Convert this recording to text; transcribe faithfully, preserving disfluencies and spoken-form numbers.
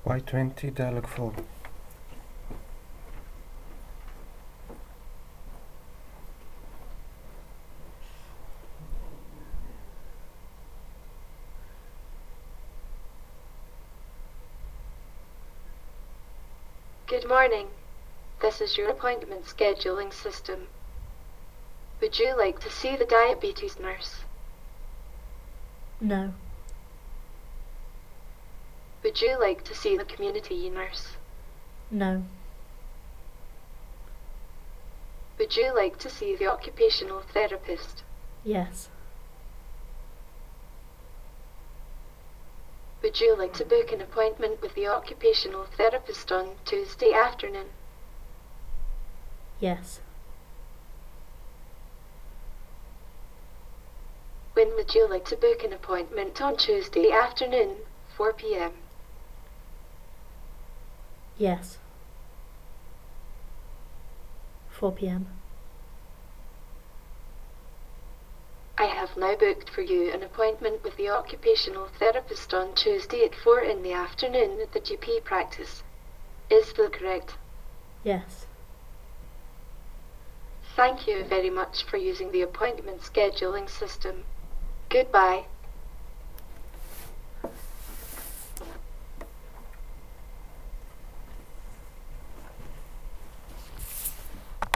Y twenty dialog four. Good morning. This is your appointment scheduling system. Would you like to see the diabetes nurse? No. Would you like to see the community nurse? No. Would you like to see the occupational therapist? Yes. Would you like to book an appointment with the occupational therapist on Tuesday afternoon? Yes. When would you like to book an appointment on Tuesday afternoon, four p m? Yes. four p m. I have now booked for you an appointment with the occupational therapist on Tuesday at four in the afternoon at the G P practice. Is that correct? Yes. Thank you very much for using the appointment scheduling system. Goodbye.